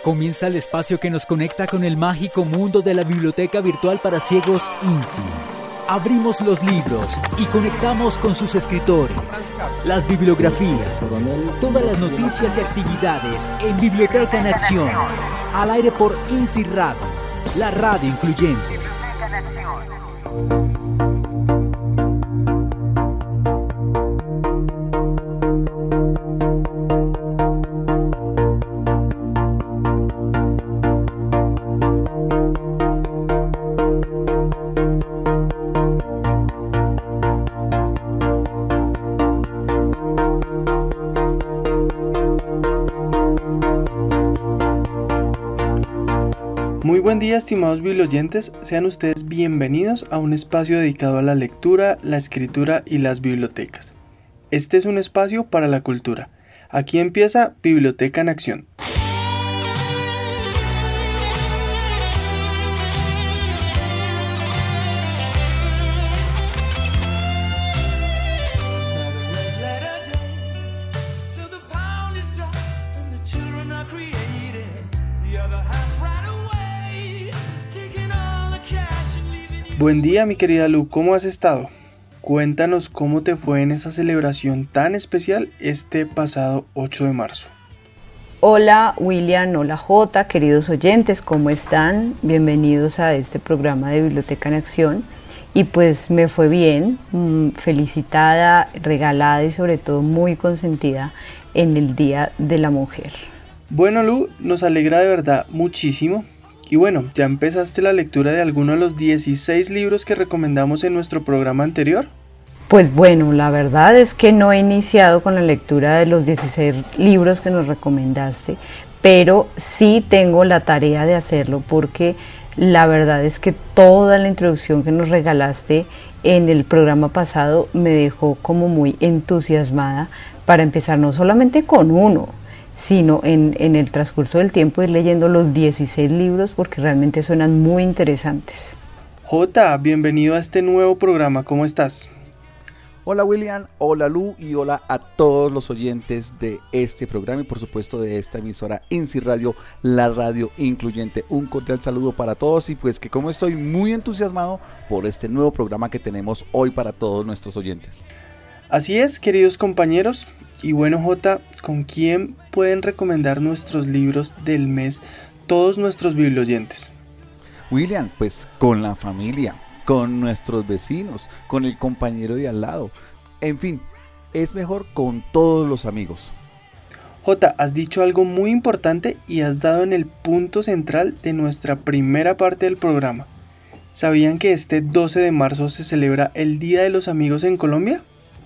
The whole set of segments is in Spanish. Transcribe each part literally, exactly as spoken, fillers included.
Comienza el espacio que nos conecta con el mágico mundo de la biblioteca virtual para ciegos INSI. Abrimos los libros y conectamos con sus escritores, las bibliografías, todas las noticias y actividades en Biblioteca en Acción. Al aire por INSI Radio, la radio incluyente. Muy buen día, estimados biblioyentes, sean ustedes bienvenidos a un espacio dedicado a la lectura, la escritura y las bibliotecas. Este es un espacio para la cultura. Aquí empieza Biblioteca en Acción. Buen día, mi querida Lu, ¿cómo has estado? Cuéntanos cómo te fue en esa celebración tan especial este pasado ocho de marzo. Hola William, hola Jota, queridos oyentes, ¿cómo están? Bienvenidos a este programa de Biblioteca en Acción. Y pues me fue bien, felicitada, regalada y sobre todo muy consentida en el Día de la Mujer. Bueno, Lu, nos alegra de verdad muchísimo. Y bueno, ¿ya empezaste la lectura de alguno de los dieciséis libros que recomendamos en nuestro programa anterior? Pues bueno, la verdad es que no he iniciado con la lectura de los dieciséis libros que nos recomendaste, pero sí tengo la tarea de hacerlo porque la verdad es que toda la introducción que nos regalaste en el programa pasado me dejó como muy entusiasmada para empezar no solamente con uno, sino en, en el transcurso del tiempo ir leyendo los dieciséis libros porque realmente suenan muy interesantes. Jota, bienvenido a este nuevo programa, ¿cómo estás? Hola William, hola Lu y hola a todos los oyentes de este programa y por supuesto de esta emisora INSI Radio, la radio incluyente. Un cordial saludo para todos y pues que como estoy muy entusiasmado por este nuevo programa que tenemos hoy para todos nuestros oyentes. Así es, queridos compañeros. Y bueno, Jota, ¿con quién pueden recomendar nuestros libros del mes todos nuestros biblioyentes? William, pues con la familia, con nuestros vecinos, con el compañero de al lado. En fin, es mejor con todos los amigos. Jota, has dicho algo muy importante y has dado en el punto central de nuestra primera parte del programa. ¿Sabían que este doce de marzo se celebra el Día de los Amigos en Colombia?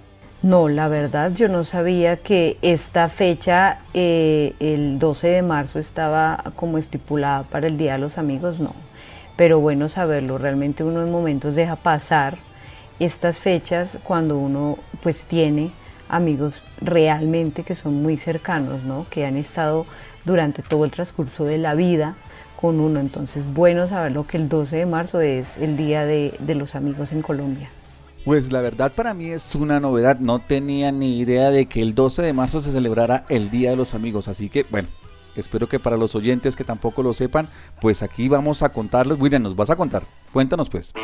No, la verdad yo no sabía que esta fecha, eh, el doce de marzo, estaba como estipulada para el Día de los Amigos, no. Pero bueno saberlo, realmente uno en momentos deja pasar estas fechas cuando uno pues tiene amigos realmente que son muy cercanos, ¿no? Que han estado durante todo el transcurso de la vida con uno. Entonces bueno saberlo que el doce de marzo es el Día de, de los Amigos en Colombia. Pues la verdad para mí es una novedad, no tenía ni idea de que el doce de marzo se celebrara el Día de los Amigos, así que bueno, espero que para los oyentes que tampoco lo sepan, pues aquí vamos a contarles. William, nos vas a contar, cuéntanos pues.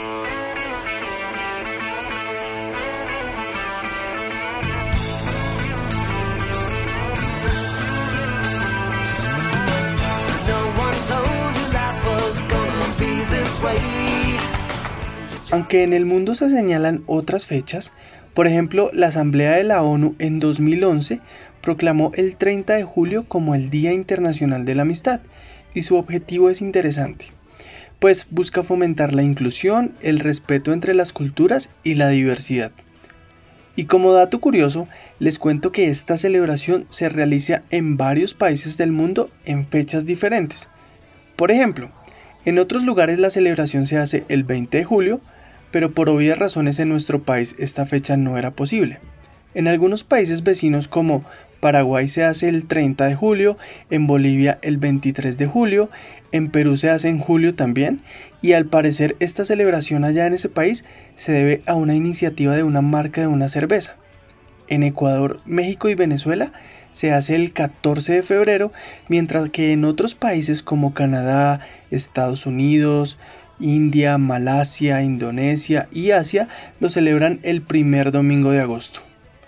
Aunque en el mundo se señalan otras fechas, por ejemplo, la Asamblea de la ONU en dos mil once proclamó el treinta de julio como el Día Internacional de la Amistad, y su objetivo es interesante, pues busca fomentar la inclusión, el respeto entre las culturas y la diversidad. Y como dato curioso, les cuento que esta celebración se realiza en varios países del mundo en fechas diferentes. Por ejemplo, en otros lugares la celebración se hace el veinte de julio, pero por obvias razones en nuestro país esta fecha no era posible. En algunos países vecinos como Paraguay se hace el treinta de julio, en Bolivia el veintitrés de julio, en Perú se hace en julio también, y al parecer esta celebración allá en ese país se debe a una iniciativa de una marca de una cerveza. En Ecuador, México y Venezuela se hace el catorce de febrero, mientras que en otros países como Canadá, Estados Unidos, India, Malasia, Indonesia y Asia lo celebran el primer domingo de agosto.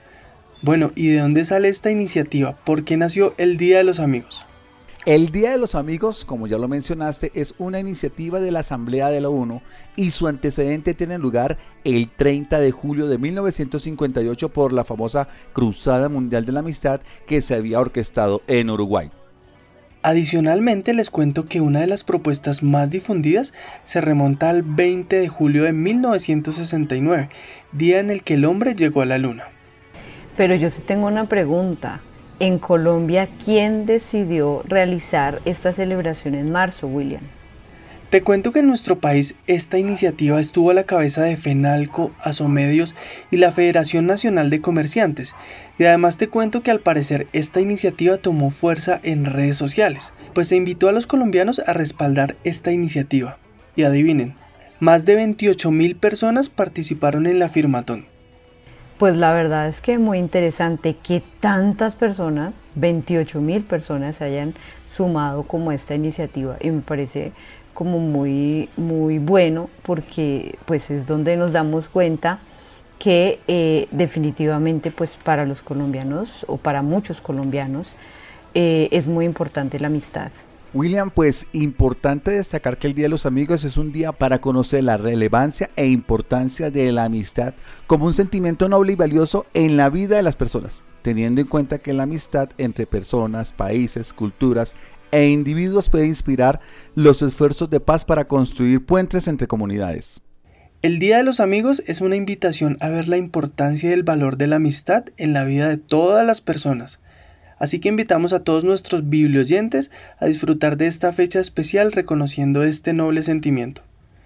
Bueno, ¿y de dónde sale esta iniciativa? ¿Por qué nació el Día de los Amigos? El Día de los Amigos, como ya lo mencionaste, es una iniciativa de la Asamblea de la ONU y su antecedente tiene lugar el treinta de julio de mil novecientos cincuenta y ocho por la famosa Cruzada Mundial de la Amistad que se había orquestado en Uruguay. Adicionalmente les cuento que una de las propuestas más difundidas se remonta al veinte de julio de mil novecientos sesenta y nueve, día en el que el hombre llegó a la luna. Pero yo sí tengo una pregunta. En Colombia, ¿quién decidió realizar esta celebración en marzo, William? Te cuento que en nuestro país esta iniciativa estuvo a la cabeza de FENALCO, Asomedios y la Federación Nacional de Comerciantes. Y además te cuento que al parecer esta iniciativa tomó fuerza en redes sociales, pues se invitó a los colombianos a respaldar esta iniciativa. Y adivinen, más de veintiocho mil personas participaron en la firmatón. Pues la verdad es que muy interesante que tantas personas, veintiocho mil personas, se hayan sumado como a esta iniciativa y me parece como muy, muy bueno porque pues es donde nos damos cuenta que eh, definitivamente pues para los colombianos o para muchos colombianos eh, es muy importante la amistad. William, pues importante destacar que el Día de los Amigos es un día para conocer la relevancia e importancia de la amistad como un sentimiento noble y valioso en la vida de las personas, teniendo en cuenta que la amistad entre personas, países, culturas e individuos puede inspirar los esfuerzos de paz para construir puentes entre comunidades. El Día de los Amigos es una invitación a ver la importancia y el valor de la amistad en la vida de todas las personas. Así que invitamos a todos nuestros biblioyentes a disfrutar de esta fecha especial reconociendo este noble sentimiento.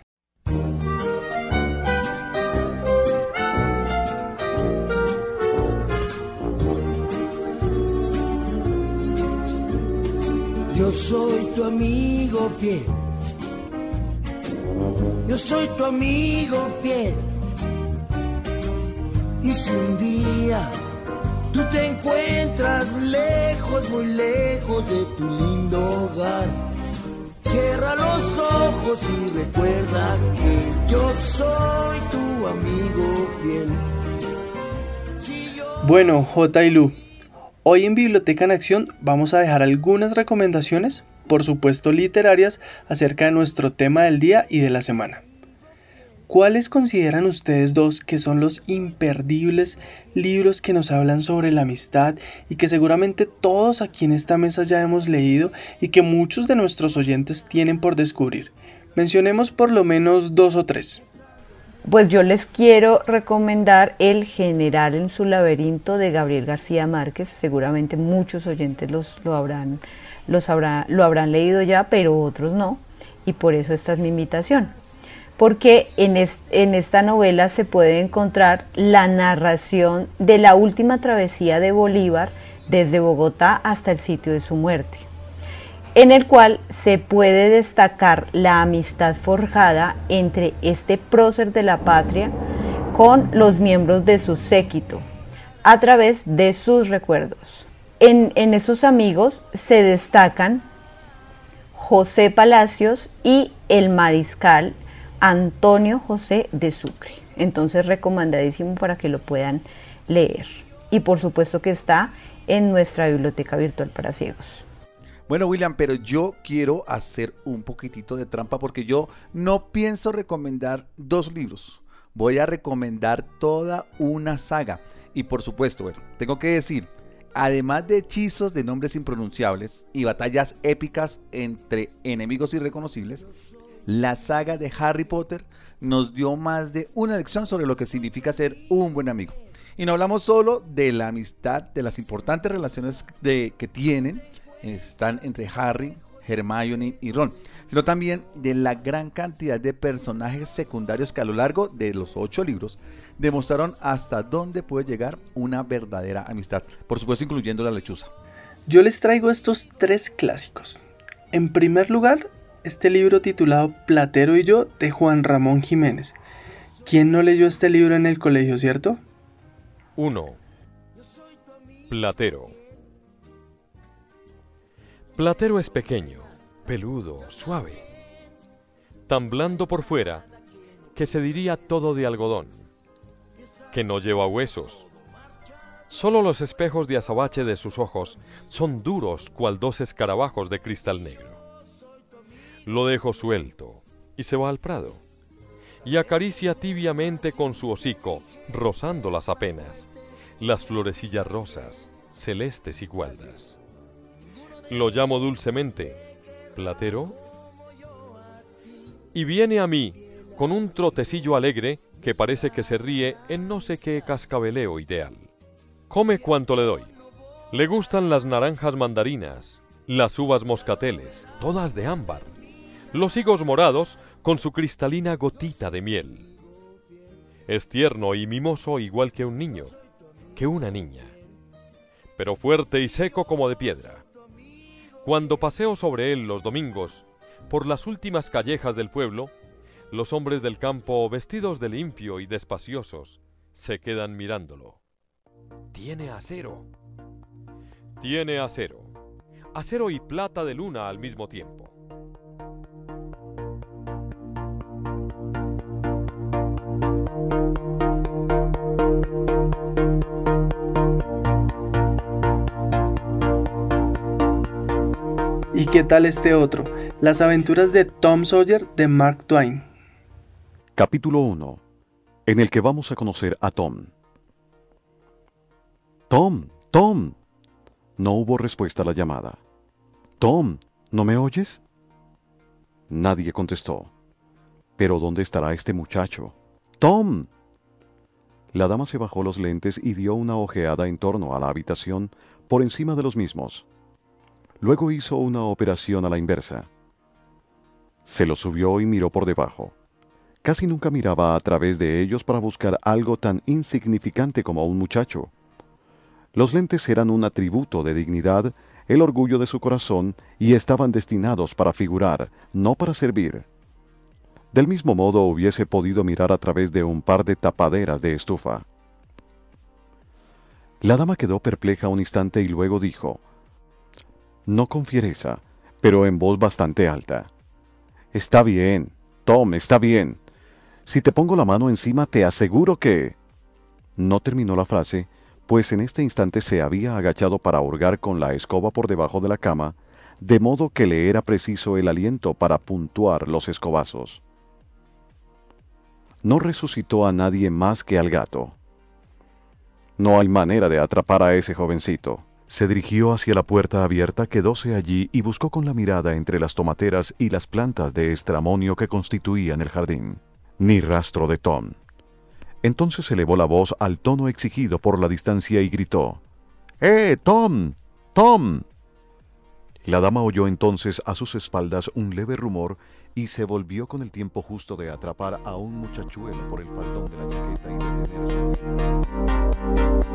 Yo soy tu amigo fiel. Yo soy tu amigo fiel. Y si un día tú te encuentras lejos, muy lejos de tu lindo hogar, cierra los ojos y recuerda que yo soy tu amigo fiel. Si yo... Bueno, J y Lu, hoy en Biblioteca en Acción vamos a dejar algunas recomendaciones, por supuesto literarias, acerca de nuestro tema del día y de la semana. ¿Cuáles consideran ustedes dos que son los imperdibles libros que nos hablan sobre la amistad y que seguramente todos aquí en esta mesa ya hemos leído y que muchos de nuestros oyentes tienen por descubrir? Mencionemos por lo menos dos o tres. Pues yo les quiero recomendar El General en su laberinto de Gabriel García Márquez. Seguramente muchos oyentes los, lo, habrán, los habrá, lo habrán leído ya, pero otros no. Y por eso esta es mi invitación. Porque en, es, en esta novela se puede encontrar la narración de la última travesía de Bolívar desde Bogotá hasta el sitio de su muerte, en el cual se puede destacar la amistad forjada entre este prócer de la patria con los miembros de su séquito, a través de sus recuerdos. En, en esos amigos se destacan José Palacios y el mariscal Antonio José de Sucre. Entonces recomendadísimo para que lo puedan leer. Y por supuesto que está en nuestra biblioteca virtual para ciegos. Bueno, William, pero yo quiero hacer un poquitito de trampa porque yo no pienso recomendar dos libros. Voy a recomendar toda una saga. Y por supuesto, bueno, tengo que decir, además de hechizos de nombres impronunciables y batallas épicas entre enemigos irreconocibles, la saga de Harry Potter nos dio más de una lección sobre lo que significa ser un buen amigo. Y no hablamos solo de la amistad, de las importantes relaciones de, que tienen, están entre Harry, Hermione y Ron, sino también de la gran cantidad de personajes secundarios que a lo largo de los ocho libros demostraron hasta dónde puede llegar una verdadera amistad, por supuesto incluyendo la lechuza. Yo les traigo estos tres clásicos. En primer lugar, este libro titulado Platero y yo, de Juan Ramón Jiménez. ¿Quién no leyó este libro en el colegio, cierto? uno. Platero. Platero es pequeño, peludo, suave, tan blando por fuera que se diría todo de algodón, que no lleva huesos. Solo los espejos de azabache de sus ojos son duros cual dos escarabajos de cristal negro. Lo dejo suelto y se va al prado, y acaricia tibiamente con su hocico, rozándolas apenas, las florecillas rosas, celestes y gualdas. Lo llamo dulcemente, Platero, y viene a mí con un trotecillo alegre que parece que se ríe en no sé qué cascabeleo ideal. Come cuanto le doy. Le gustan las naranjas mandarinas, las uvas moscateles, todas de ámbar, los higos morados con su cristalina gotita de miel. Es tierno y mimoso igual que un niño, que una niña, pero fuerte y seco como de piedra. Cuando paseo sobre él los domingos, por las últimas callejas del pueblo, los hombres del campo, vestidos de limpio y despaciosos, se quedan mirándolo. Tiene acero. Tiene acero. Acero y plata de luna al mismo tiempo. ¿Y qué tal este otro? Las aventuras de Tom Sawyer de Mark Twain. Capítulo uno, en el que vamos a conocer a Tom. Tom, Tom. No hubo respuesta a la llamada. Tom, ¿no me oyes? Nadie contestó. ¿Pero dónde estará este muchacho? Tom. La dama se bajó los lentes y dio una ojeada en torno a la habitación por encima de los mismos. Luego hizo una operación a la inversa. Se los subió y miró por debajo. Casi nunca miraba a través de ellos para buscar algo tan insignificante como un muchacho. Los lentes eran un atributo de dignidad, el orgullo de su corazón, y estaban destinados para figurar, no para servir. Del mismo modo hubiese podido mirar a través de un par de tapaderas de estufa. La dama quedó perpleja un instante y luego dijo, no con fiereza, pero en voz bastante alta: Está bien, Tom, está bien. Si te pongo la mano encima, te aseguro que... No terminó la frase, pues en este instante se había agachado para hurgar con la escoba por debajo de la cama, de modo que le era preciso el aliento para puntuar los escobazos. No resucitó a nadie más que al gato. No hay manera de atrapar a ese jovencito. Se dirigió hacia la puerta abierta, quedóse allí y buscó con la mirada entre las tomateras y las plantas de estramonio que constituían el jardín. Ni rastro de Tom. Entonces elevó la voz al tono exigido por la distancia y gritó: ¡Eh, Tom! ¡Tom! La dama oyó entonces a sus espaldas un leve rumor y se volvió con el tiempo justo de atrapar a un muchachuelo por el faldón de la chaqueta y detener su...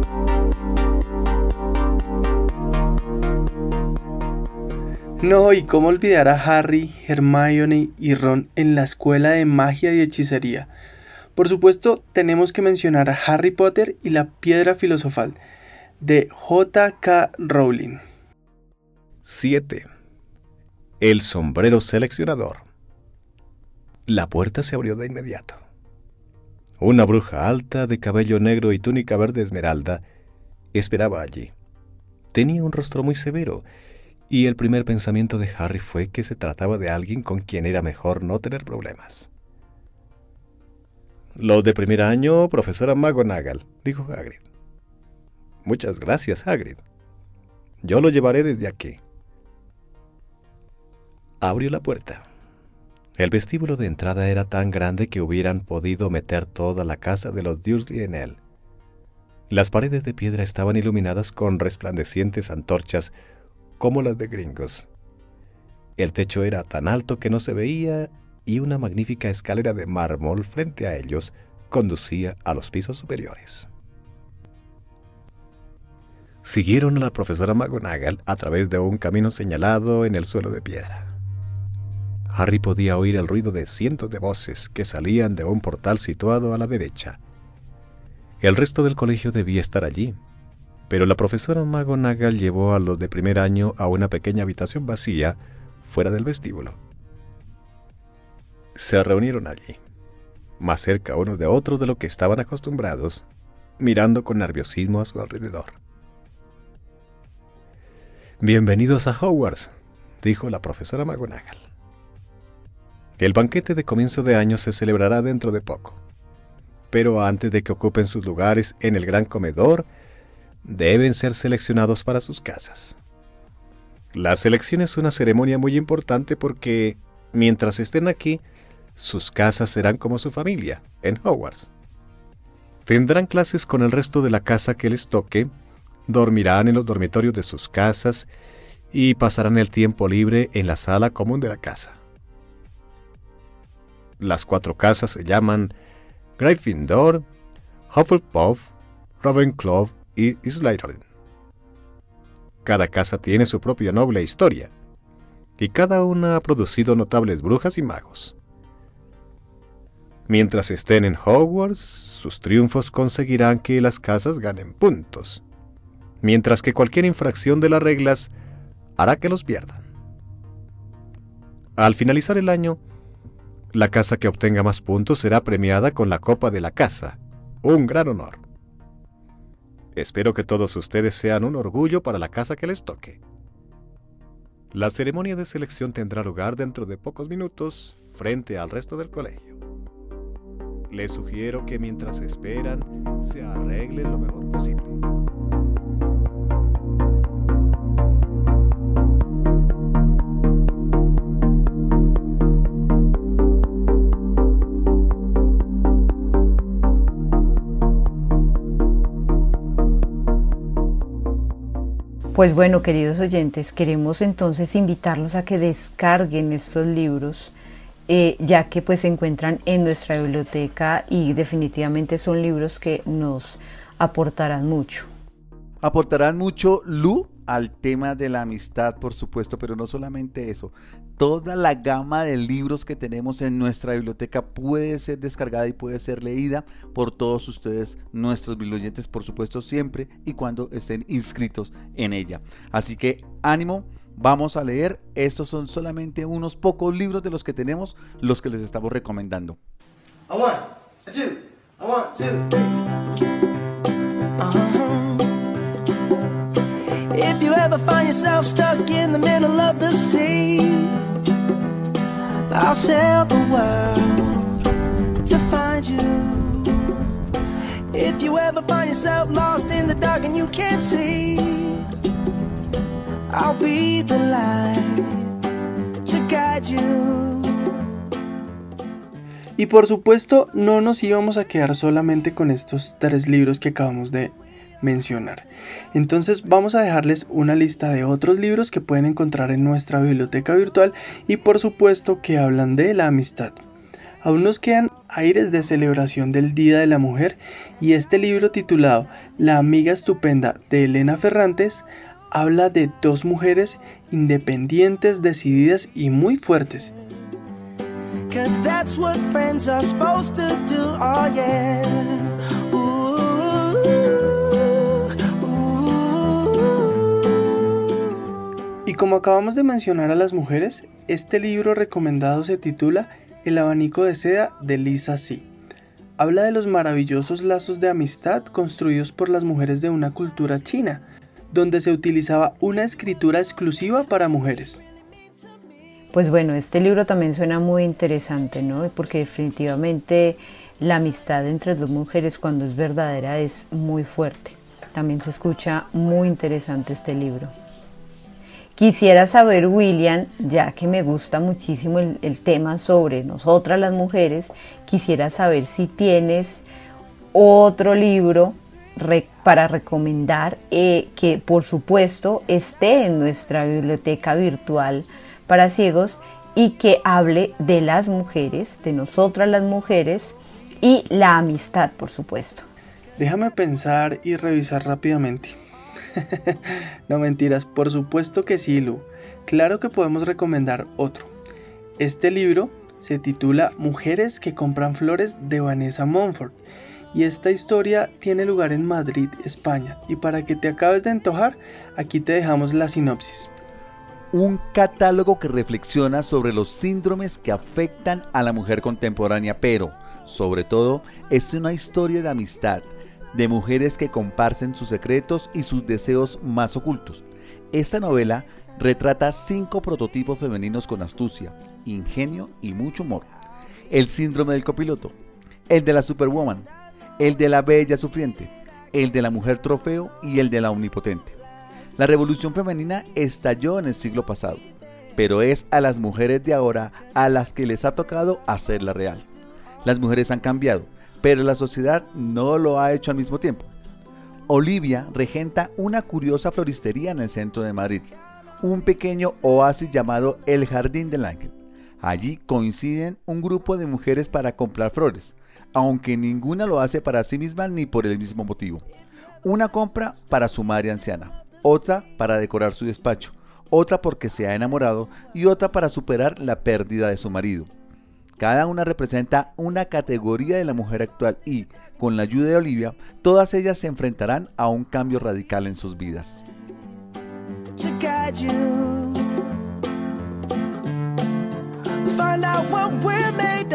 No, y cómo olvidar a Harry, Hermione y Ron en la escuela de magia y hechicería. Por supuesto, tenemos que mencionar a Harry Potter y la piedra filosofal, de J K Rowling. siete. El sombrero seleccionador. La puerta se abrió de inmediato. Una bruja alta, de cabello negro y túnica verde esmeralda, esperaba allí. Tenía un rostro muy severo, y el primer pensamiento de Harry fue que se trataba de alguien con quien era mejor no tener problemas. «Los de primer año, profesora McGonagall», dijo Hagrid. «Muchas gracias, Hagrid. Yo lo llevaré desde aquí». Abrió la puerta. El vestíbulo de entrada era tan grande que hubieran podido meter toda la casa de los Dursley en él. Las paredes de piedra estaban iluminadas con resplandecientes antorchas como las de Gringos. El techo era tan alto que no se veía y una magnífica escalera de mármol frente a ellos conducía a los pisos superiores. Siguieron a la profesora McGonagall a través de un camino señalado en el suelo de piedra. Harry podía oír el ruido de cientos de voces que salían de un portal situado a la derecha. El resto del colegio debía estar allí. pero la profesora McGonagall llevó a los de primer año a una pequeña habitación vacía fuera del vestíbulo. Se reunieron allí, más cerca unos de otros de lo que estaban acostumbrados, mirando con nerviosismo a su alrededor. «Bienvenidos a Hogwarts», dijo la profesora McGonagall. «El banquete de comienzo de año se celebrará dentro de poco, pero antes de que ocupen sus lugares en el gran comedor, deben ser seleccionados para sus casas. La selección es una ceremonia muy importante porque, mientras estén aquí, sus casas serán como su familia, en Hogwarts. Tendrán clases con el resto de la casa que les toque, dormirán en los dormitorios de sus casas y pasarán el tiempo libre en la sala común de la casa. Las cuatro casas se llaman Gryffindor, Hufflepuff, Ravenclaw y Slytherin. Cada casa tiene su propia noble historia, y cada una ha producido notables brujas y magos. Mientras estén en Hogwarts, sus triunfos conseguirán que las casas ganen puntos, mientras que cualquier infracción de las reglas hará que los pierdan. Al finalizar el año, la casa que obtenga más puntos será premiada con la Copa de la Casa, un gran honor. Espero que todos ustedes sean un orgullo para la casa que les toque. La ceremonia de selección tendrá lugar dentro de pocos minutos frente al resto del colegio. Les sugiero que mientras esperan, se arreglen lo mejor posible». Pues bueno, queridos oyentes, queremos entonces invitarlos a que descarguen estos libros, eh, ya que pues se encuentran en nuestra biblioteca y definitivamente son libros que nos aportarán mucho. Aportarán mucho, Lu, al tema de la amistad, por supuesto, pero no solamente eso. Toda la gama de libros que tenemos en nuestra biblioteca puede ser descargada y puede ser leída por todos ustedes, nuestros biblioyentes, por supuesto, siempre y cuando estén inscritos en ella. Así que ánimo, vamos a leer. Estos son solamente unos pocos libros de los que tenemos, los que les estamos recomendando. A one, a two, a one, two, three. Uh-huh. If you ever find yourself stuck in the middle of the sea, I'll sail the world to find you. If you ever find yourself lost in the dark and you can't see, I'll be the light to guide you. Y por supuesto no nos íbamos a quedar solamente con estos tres libros que acabamos de mencionar. Entonces vamos a dejarles una lista de otros libros que pueden encontrar en nuestra biblioteca virtual y por supuesto que hablan de la amistad. Aún nos quedan aires de celebración del Día de la Mujer y este libro titulado La amiga estupenda de Elena Ferrantes habla de dos mujeres independientes, decididas y muy fuertes. Cause that's what friends are supposed to do, oh yeah. Y como acabamos de mencionar a las mujeres, este libro recomendado se titula El abanico de seda de Lisa C. Habla de los maravillosos lazos de amistad construidos por las mujeres de una cultura china, donde se utilizaba una escritura exclusiva para mujeres. Pues bueno, este libro también suena muy interesante, ¿no? Porque definitivamente la amistad entre dos mujeres cuando es verdadera es muy fuerte. También se escucha muy interesante este libro. Quisiera saber, William, ya que me gusta muchísimo el, el tema sobre nosotras las mujeres, quisiera saber si tienes otro libro re, para recomendar eh, que por supuesto esté en nuestra biblioteca virtual para ciegos y que hable de las mujeres, de nosotras las mujeres y la amistad, por supuesto. Déjame pensar y revisar rápidamente. No mentiras, por supuesto que sí, Lu. Claro que podemos recomendar otro. Este libro se titula Mujeres que compran flores de Vanessa Mumford y esta historia tiene lugar en Madrid, España, y para que te acabes de antojar, aquí te dejamos la sinopsis. Un catálogo que reflexiona sobre los síndromes que afectan a la mujer contemporánea, pero, sobre todo, es una historia de amistad, de mujeres que comparten sus secretos y sus deseos más ocultos. Esta novela retrata cinco prototipos femeninos con astucia, ingenio y mucho humor. El síndrome del copiloto, el de la superwoman, el de la bella sufriente, el de la mujer trofeo y el de la omnipotente. La revolución femenina estalló en el siglo pasado, pero es a las mujeres de ahora a las que les ha tocado hacerla real. Las mujeres han cambiado, pero la sociedad no lo ha hecho al mismo tiempo. Olivia regenta una curiosa floristería en el centro de Madrid, un pequeño oasis llamado El Jardín del Ángel. Allí coinciden un grupo de mujeres para comprar flores, aunque ninguna lo hace para sí misma ni por el mismo motivo. Una compra para su madre anciana, otra para decorar su despacho, otra porque se ha enamorado y otra para superar la pérdida de su marido. Cada una representa una categoría de la mujer actual y, con la ayuda de Olivia, todas ellas se enfrentarán a un cambio radical en sus vidas. Find out what we're made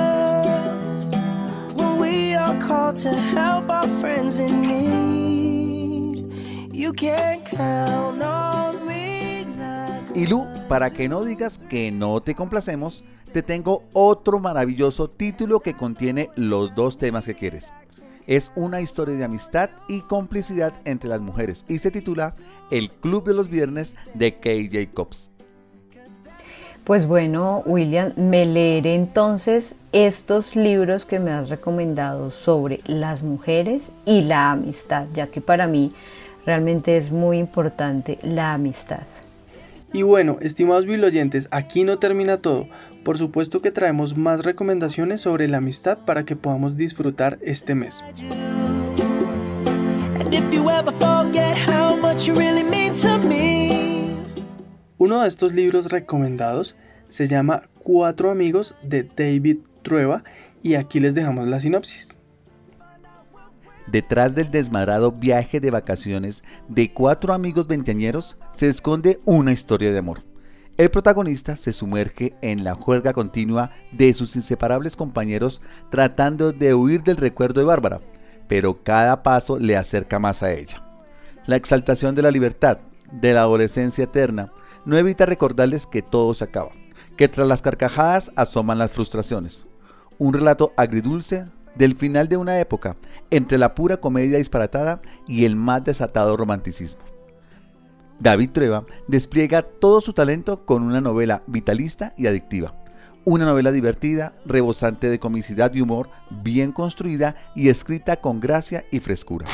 of when we are called to help our friends in need. You can count on me like... Y Lu, para que no digas que no te complacemos, te tengo otro maravilloso título que contiene los dos temas que quieres. Es una historia de amistad y complicidad entre las mujeres y se titula El Club de los Viernes de Kate Jacobs. Pues bueno, William, me leeré entonces estos libros que me has recomendado sobre las mujeres y la amistad, ya que para mí realmente es muy importante la amistad. Y bueno, estimados biblioyentes, aquí no termina todo. Por supuesto que traemos más recomendaciones sobre la amistad para que podamos disfrutar este mes. Uno de estos libros recomendados se llama Cuatro amigos de David Trueba y aquí les dejamos la sinopsis. Detrás del desmadrado viaje de vacaciones de cuatro amigos veinteañeros se esconde una historia de amor. El protagonista se sumerge en la juerga continua de sus inseparables compañeros tratando de huir del recuerdo de Bárbara, pero cada paso le acerca más a ella. La exaltación de la libertad, de la adolescencia eterna, no evita recordarles que todo se acaba, que tras las carcajadas asoman las frustraciones. Un relato agridulce del final de una época, entre la pura comedia disparatada y el más desatado romanticismo. David Trueba despliega todo su talento con una novela vitalista y adictiva. Una novela divertida, rebosante de comicidad y humor, bien construida y escrita con gracia y frescura.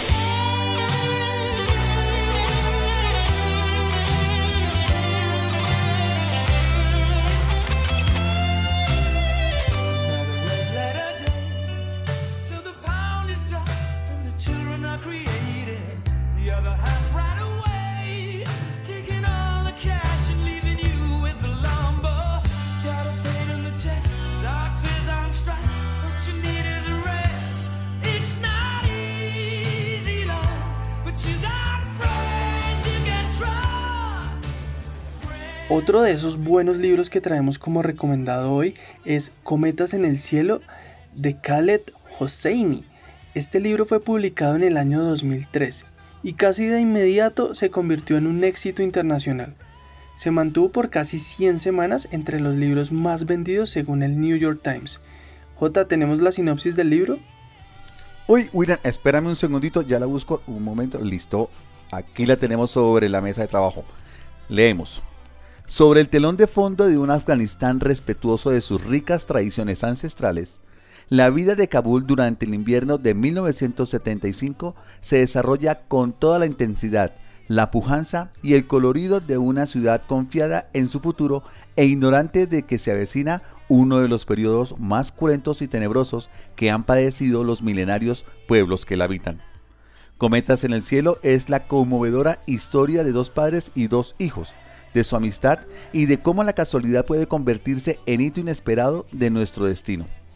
Otro de esos buenos libros que traemos como recomendado hoy es Cometas en el cielo de Khaled Hosseini. Este libro fue publicado en el año dos mil trece y casi de inmediato se convirtió en un éxito internacional. Se mantuvo por casi cien semanas entre los libros más vendidos según el New York Times. Jota, ¿tenemos la sinopsis del libro? Uy, William, espérame un segundito, ya la busco, un momento, listo. Aquí la tenemos sobre la mesa de trabajo. Leemos. Sobre el telón de fondo de un Afganistán respetuoso de sus ricas tradiciones ancestrales, la vida de Kabul durante el invierno de mil novecientos setenta y cinco se desarrolla con toda la intensidad, la pujanza y el colorido de una ciudad confiada en su futuro e ignorante de que se avecina uno de los periodos más cruentos y tenebrosos que han padecido los milenarios pueblos que la habitan. Cometas en el cielo es la conmovedora historia de dos padres y dos hijos, de su amistad y de cómo la casualidad puede convertirse en hito inesperado de nuestro destino.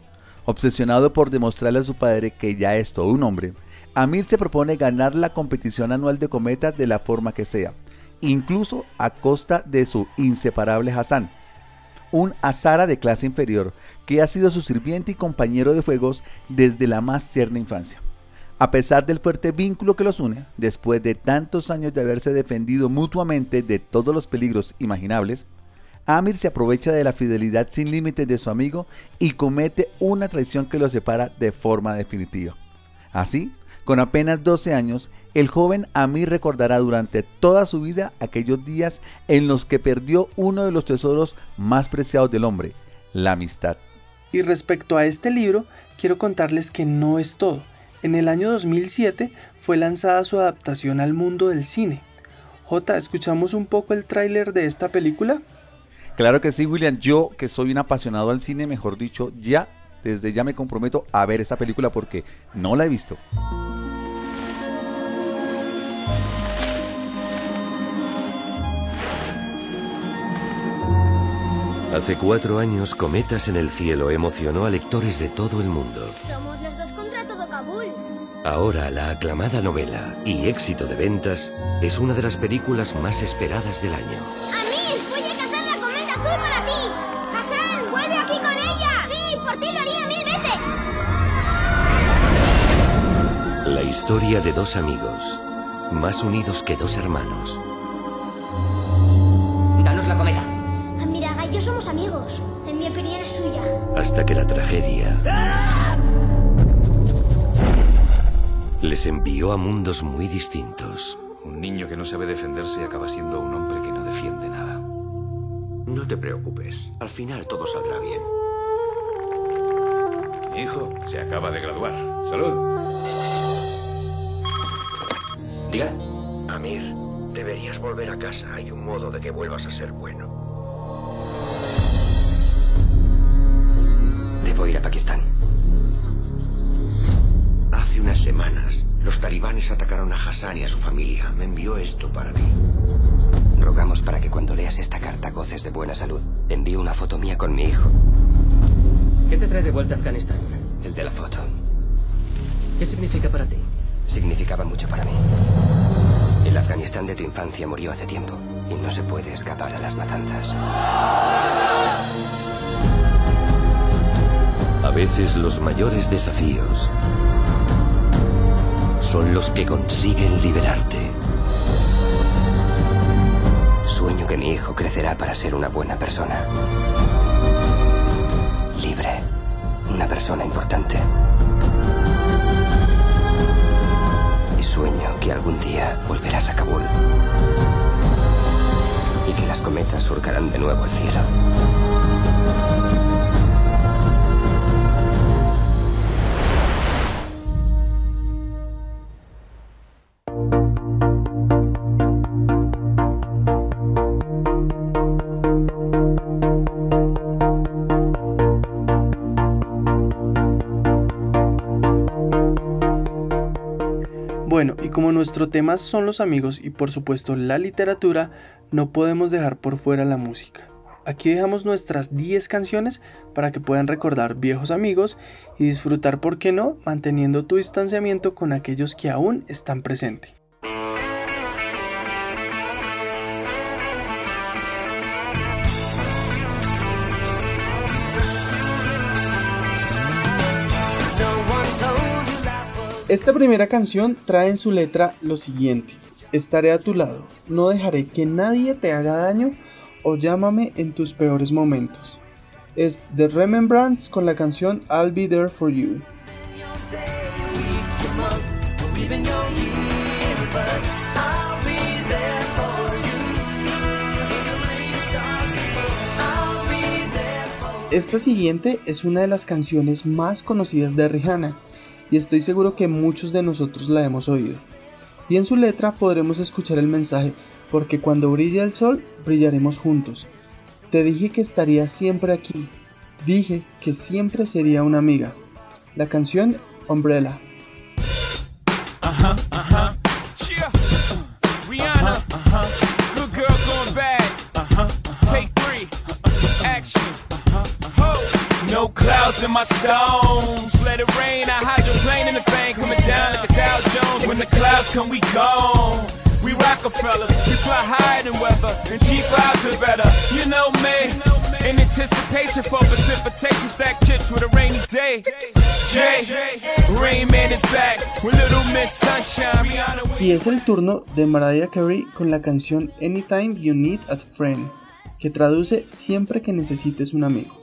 Obsesionado por demostrarle a su padre que ya es todo un hombre, Amir se propone ganar la competición anual de cometas de la forma que sea, incluso a costa de su inseparable Hassan, un Hazara de clase inferior que ha sido su sirviente y compañero de juegos desde la más tierna infancia. A pesar del fuerte vínculo que los une, después de tantos años de haberse defendido mutuamente de todos los peligros imaginables, Amir se aprovecha de la fidelidad sin límites de su amigo y comete una traición que lo separa de forma definitiva. Así, con apenas doce años, el joven Amir recordará durante toda su vida aquellos días en los que perdió uno de los tesoros más preciados del hombre, la amistad. Y respecto a este libro, quiero contarles que no es todo. En el año dos mil siete fue lanzada su adaptación al mundo del cine. Jota, ¿escuchamos un poco el tráiler de esta película? Claro que sí, William. Yo, que soy un apasionado al cine, mejor dicho, ya, desde ya me comprometo a ver esta película porque no la he visto. Hace cuatro años, Cometas en el cielo emocionó a lectores de todo el mundo. Somos los dos contra todo Kabul. Ahora, la aclamada novela y éxito de ventas es una de las películas más esperadas del año. ¡Amir! ¡Voy a cazar la cometa azul para ti! ¡Hassan! ¡Vuelve aquí con ella! ¡Sí! ¡Por ti lo haría mil veces! La historia de dos amigos, más unidos que dos hermanos. Danos la cometa. Amiraga y yo somos amigos. En mi opinión es suya. Hasta que la tragedia les envió a mundos muy distintos. Un niño que no sabe defenderse acaba siendo un hombre que no defiende nada. No te preocupes, al final todo saldrá bien. Mi hijo se acaba de graduar. ¡Salud! Diga. Amir, deberías volver a casa. Hay un modo de que vuelvas a ser bueno. Debo ir a Pakistán. Hace unas semanas, los talibanes atacaron a Hassan y a su familia. Me envió esto para ti. Rogamos para que cuando leas esta carta goces de buena salud. Te envío una foto mía con mi hijo. ¿Qué te trae de vuelta a Afganistán? El de la foto. ¿Qué significa para ti? Significaba mucho para mí. El Afganistán de tu infancia murió hace tiempo y no se puede escapar a las matanzas. A veces los mayores desafíos son los que consiguen liberarte. Sueño que mi hijo crecerá para ser una buena persona. Libre. Una persona importante. Y sueño que algún día volverás a Kabul. Y que las cometas surcarán de nuevo el cielo. Bueno, y como nuestro tema son los amigos y por supuesto la literatura, no podemos dejar por fuera la música. Aquí dejamos nuestras diez canciones para que puedan recordar viejos amigos y disfrutar, ¿por qué no?, manteniendo tu distanciamiento con aquellos que aún están presentes. Esta primera canción trae en su letra lo siguiente: estaré a tu lado, no dejaré que nadie te haga daño o llámame en tus peores momentos. Es The Remembrance con la canción I'll Be There For You. Esta siguiente es una de las canciones más conocidas de Rihanna y estoy seguro que muchos de nosotros la hemos oído. Y en su letra podremos escuchar el mensaje: porque cuando brille el sol, brillaremos juntos. Te dije que estaría siempre aquí. Dije que siempre sería una amiga. La canción Umbrella. Uh-huh, uh-huh. Yeah. Uh, Rihanna. Uh-huh, uh-huh. Good girl going bad. Uh-huh, uh-huh. Take three. Uh-huh. Action. Uh-huh, uh-huh. No clouds minerals in my stones. Let it rain, I hydroplane in the thing, coming down like a Dow Jones. When the clouds come, we gone. We Rockefellers, we fly higher than weather, and cheap vibes are better. You know me, in anticipation for precipitation, stack chips with a rainy day. Jay, Rain Man is back with Little Miss Sunshine. Y es el turno de Mariah Carey con la canción Anytime You Need a Friend, que traduce siempre que necesites un amigo.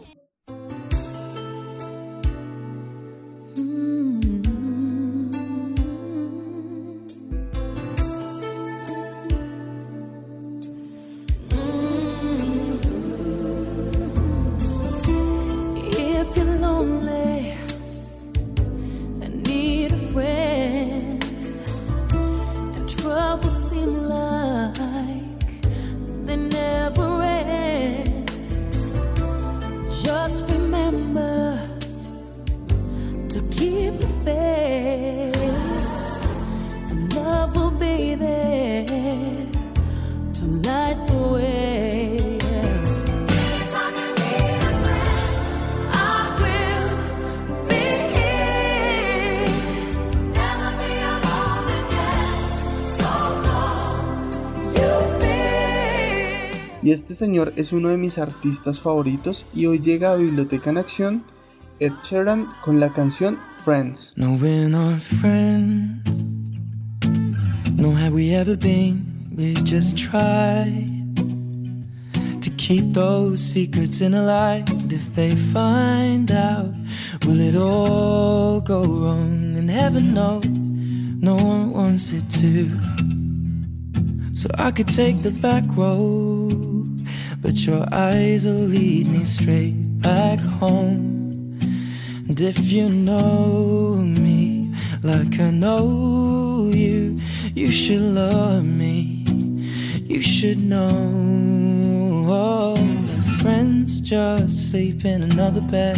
Y este señor es uno de mis artistas favoritos y hoy llega a Biblioteca en Acción, Ed Sheeran con la canción Friends. No, we're not friends. No, have we ever been? We just tried to keep those secrets in a lie. And if they find out, will it all go wrong? And heaven knows, no one wants it to. So I could take the back road, but your eyes will lead me straight back home. And if you know me like I know you, you should love me, you should know. Oh, friends just sleep in another bed,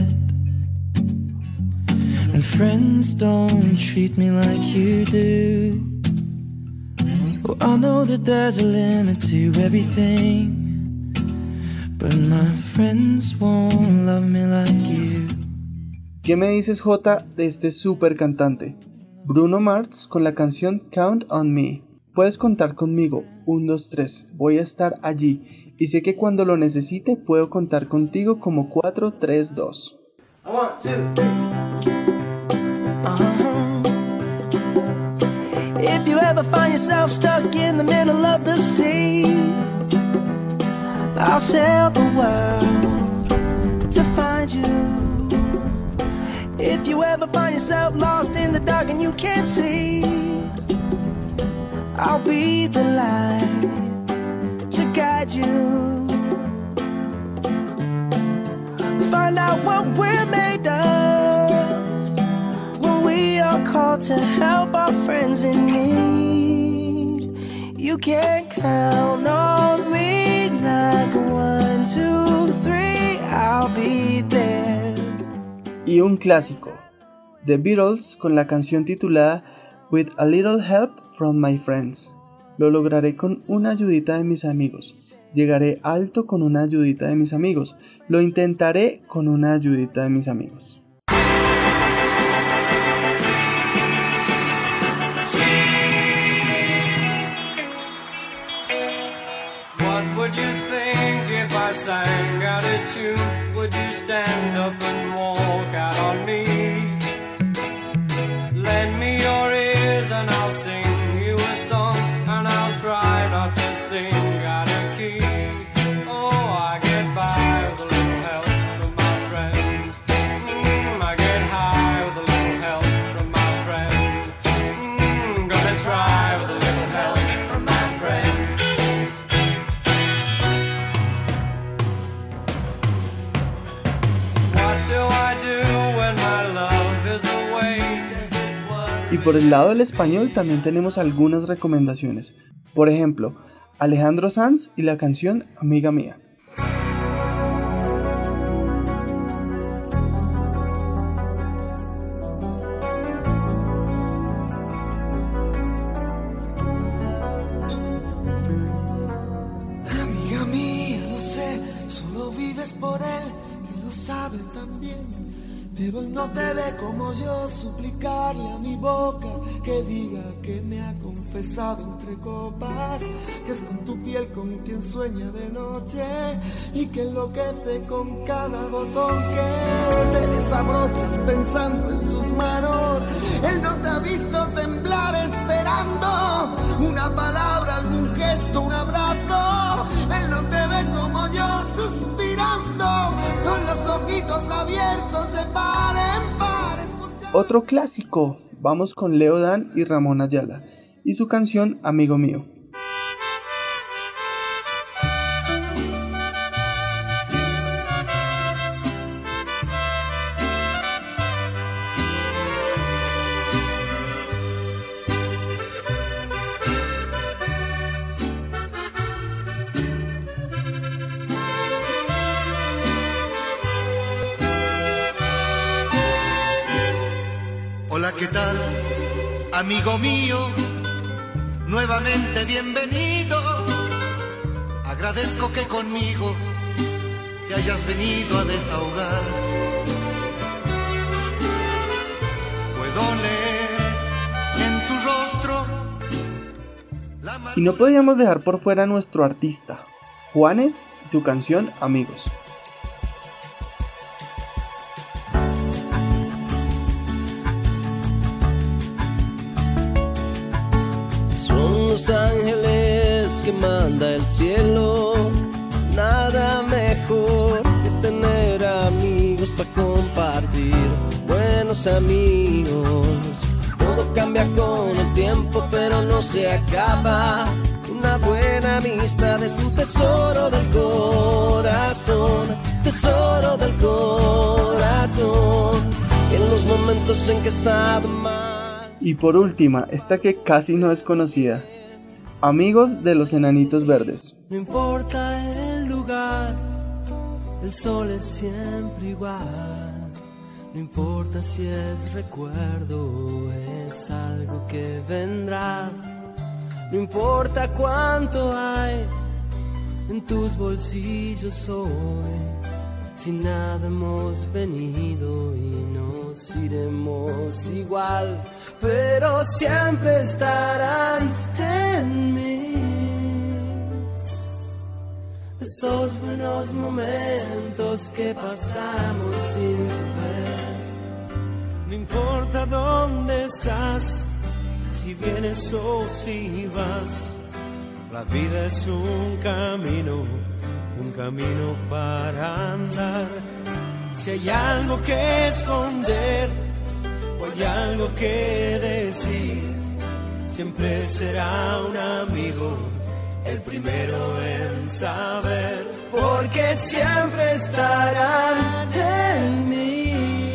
and friends don't treat me like you do. Oh, I know that there's a limit to everything, but my friends won't love me like you. ¿Qué me dices, Jota, de este super cantante? Bruno Mars con la canción Count on Me. Puedes contar conmigo, uno, dos, tres, voy a estar allí, y sé que cuando lo necesite puedo contar contigo como cuatro, tres, dos. one, two, three. Uh-huh. If you ever find yourself stuck in the middle of the sea, I'll sail the world to find you. If you ever find yourself lost in the dark and you can't see, I'll be the light to guide you. Find out what we're made of when we are called to help our friends in need. You can count on me like one, two, three, I'll be there. Y un clásico, The Beatles con la canción titulada With a Little Help from My Friends. Lo lograré con una ayudita de mis amigos. Llegaré alto con una ayudita de mis amigos. Lo intentaré con una ayudita de mis amigos. What would you think if I sang out a tune? Would you stand up and walk out on me? Lend me your ears and I'll sing you a song, and I'll try not to sing out of key. Oh, I get by with a little help from my friends. Mm, I get high with a little help from my friends. Mm, gonna try with a little help from my friends. What do I do when my love is away? Y por el lado del español también tenemos algunas recomendaciones. Por ejemplo, Alejandro Sanz y la canción Amiga Mía. Amiga mía, lo sé, solo vives por él y lo sabe también. Pero él no te ve como yo, suplicarle a mi boca que diga que me ha confesado entre copas, que es con tu piel con quien sueña de noche y que enloquece con cada botón que te desabrochas pensando en sus manos. Él no te ha visto temblar esperando una palabra, algún gesto, un abrazo. Él no te ve como yo, suspirando con los ojitos abiertos de par en par. Otro clásico, vamos con Leo Dan y Ramón Ayala y su canción Amigo Mío. Hola, ¿qué tal, amigo mío? Nuevamente bienvenido. Agradezco que conmigo te hayas venido a desahogar. Puedo leer en tu rostro la mal... Y no podíamos dejar por fuera a nuestro artista, Juanes, y su canción Amigos. Los ángeles que manda el cielo, nada mejor que tener amigos para compartir, buenos amigos. Todo cambia con el tiempo, pero no se acaba. Una buena amistad es un tesoro del corazón, tesoro del corazón. En los momentos en que he estado mal. Y por última, esta que casi no es conocida, Amigos de los Enanitos Verdes. No importa el lugar, el sol es siempre igual. No importa si es recuerdo o es algo que vendrá. No importa cuánto hay en tus bolsillos hoy. Sin nada hemos venido y nos iremos igual, pero siempre estarán en mí esos buenos momentos que pasamos sin saber. No importa dónde estás, si vienes o si vas, la vida es un camino, un camino para andar. Si hay algo que esconder o hay algo que decir, siempre será un amigo el primero en saber, porque siempre estarán en mí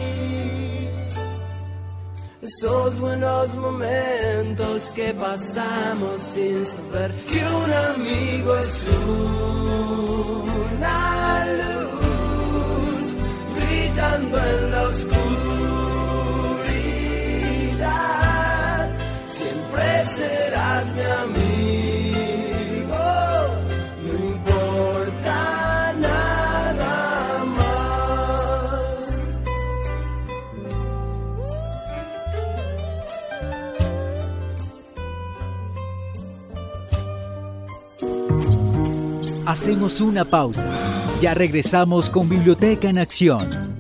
esos buenos momentos que pasamos sin saber que un amigo es una luz brillando en la oscuridad. Siempre serás mi amigo, no importa nada más. Hacemos una pausa. Ya regresamos con Biblioteca en Acción.